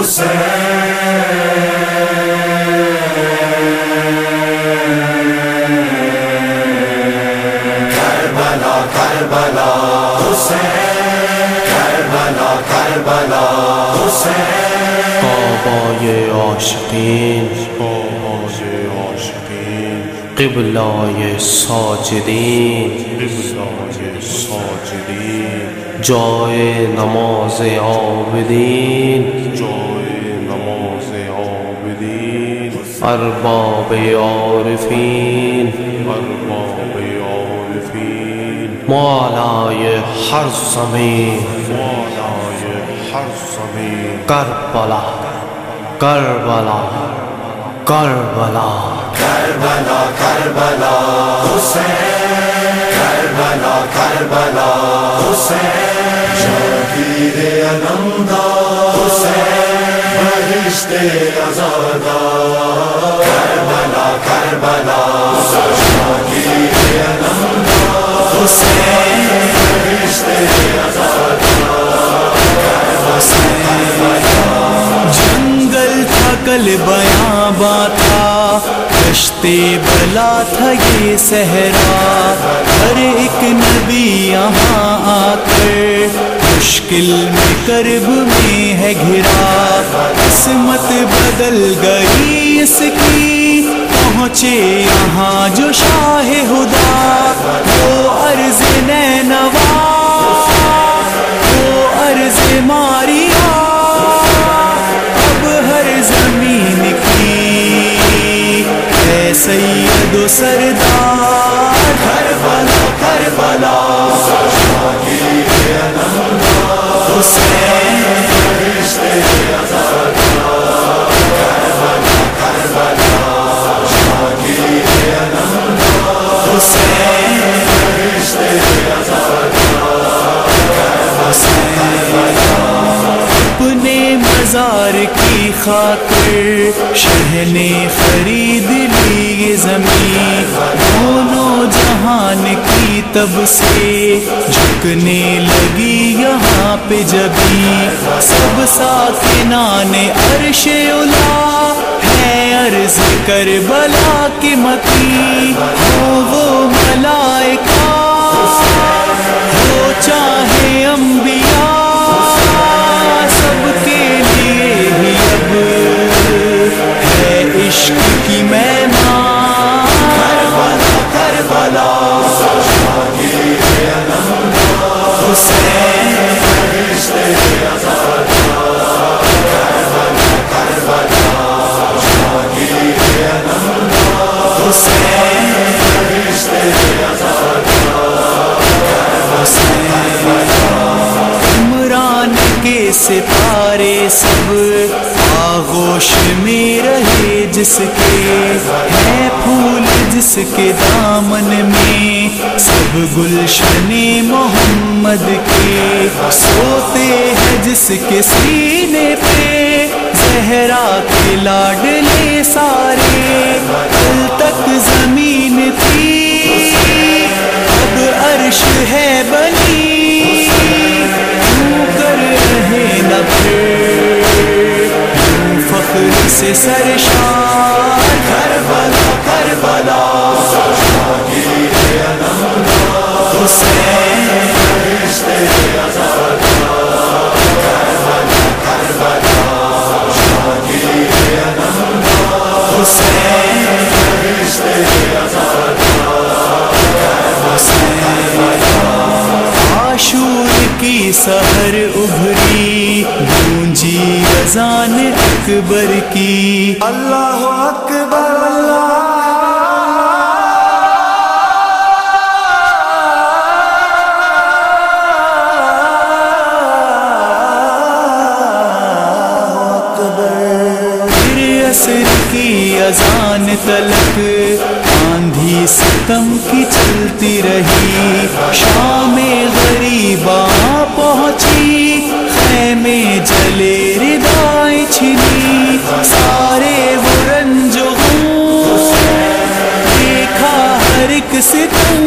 کربلا کربلا حسین، کربلا کربلا حسین، کعبۂ عاشقین، قبلۂ ساجدین، جائے نماز عابدین، ارباب عارفین، موالائے ہر زمین، کربلا کربلا کربلا کربلا کربلا حسین، کربلا کربلا حسین، شبیر علمدار حسین، بہشت عزادار، کربلا کربلا شبیر علمدار حسین، بہشت عزادار، جنگل تھا کل بیاباں تھا، کشتے بلا تھا یہ صحرا، ہر ایک نبی یہاں آ کر مشکل میں کرب میں ہے گھرا، قسمت بدل گئی اس کی، پہنچے یہاں جو شاہ خدا، وہ عرض نینوا، وہ عرض ماریا، اب ہر زمین کی ہے سید و سردار، کربلا کربلا شبیر علمدار حسین، بہشت عزادار، کربلا کربلا شبیر علمدار حسین، بہشت عزادار، اپنے مزار کی خاطر شہ نے خرید لی یہ زمین، دونوں جہان کی تب سے جھکنے لگی یہاں پہ جبھی، سب ساکنان عرش علا ہے عرض کربلا کی مکی، ہو وہ ملائکہ ہو چاہے انبیاء، سب کے لیے ہی اب ہے عشق کی مہمان، کربلا کربلا شبیر علمدار حسین، بہشت عزادار، کربلا کربلا شبیر علمدار حسین، بہشت عزادار، عمران کے ستارے سب آغوش میں رہے جس کے، ہے پھول جس کے دامن میں سب گلشن محمد کے، سوتے ہیں جس کے سینے پہ زہرا کے لاڈلے سارے، کل تک زمین تھی اب عرش ہے بنی، کیوں کر رہے نہ پھر یوں فخر سے سرشار، کربلا کربلا شبیر علمدار حسین، بہشت عزادار، کربلا کربلا شبیر علمدار حسین، بہشت عزادار، عاشور کی سحر ابھری گونجی اذان اکبر کی، اللہ اکبر اللہ پھر عصر کی اذان تلک آندھی ستم کی چلتی رہی، شام غریباں پہنچی، خیمے جلے ردائیں چھنی، سارے وہ رنج و غم دیکھا ہر ایک ستم،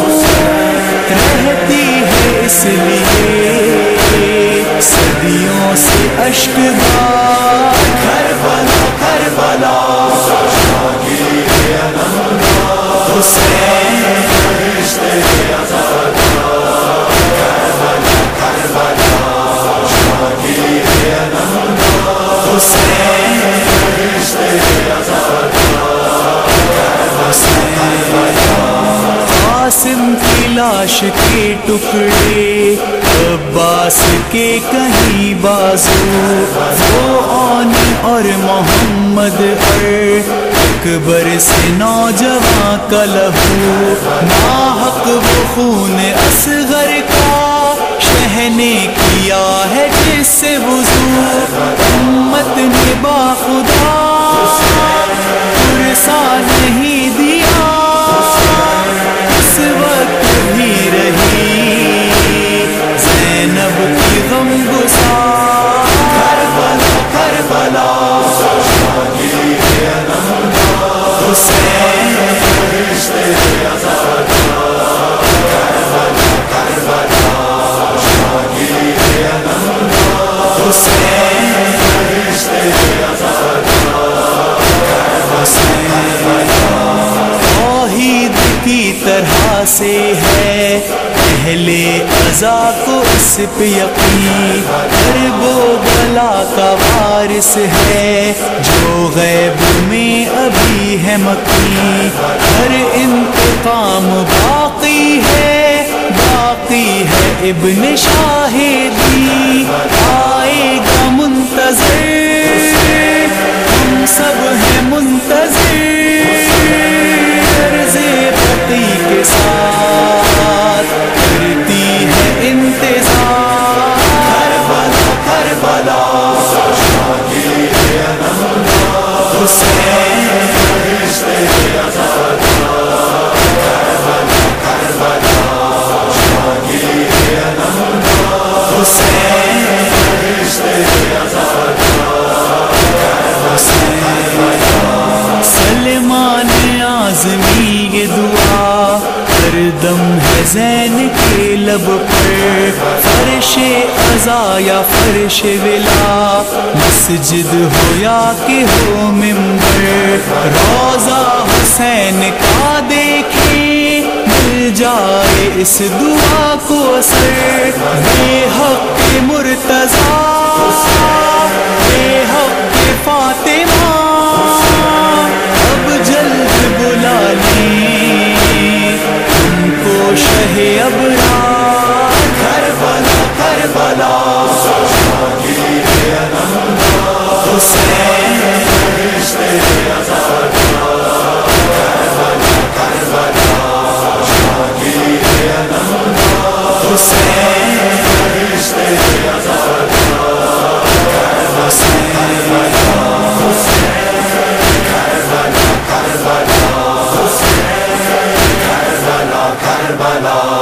رہتی ہے اس لیے صدیوں سے اشک بار، قاسم کی لاش کے ٹکڑے عباس کے کہیں بازو، وہ آنی اور محمد اور اکبر سے نوجوان کا لہو، ناحق وہ خون اصغر کا شہ نے کیا ہے جس سے وضو، امت نے باخدا پرسا نہیں دیا، اس وقت بھی رہی زینب کی غم گسار، کربلا کربلا حسین توحید کی طرح سے ہے اہل عزا کو اس پہ یقین، حرب و بلا کا وارث ہے جو غیب میں ابھی ہے مکی، ہر انتقام باقی ہے، باقی ہے ابن شاہدی، آئے گا منتظر ہم سب ہیں منتظر، عرض بقی کے ساتھ کرتی ہے انتظار، کربلا حسین سلمان اعظمی یہ دعا ہر دم ہے زین کے لب پر، فرش عزا یا فرش ولا، مسجد ہو یا کہ ہو منبر، روضہ حسین کا دیکھیں مل جائے اس دعا کو اثر، بے حق مرتضیٰ بے حق فاطمہ اب جلد بلا لیں ان کو شہ ابرار، کربلا کربلا حسین کربلا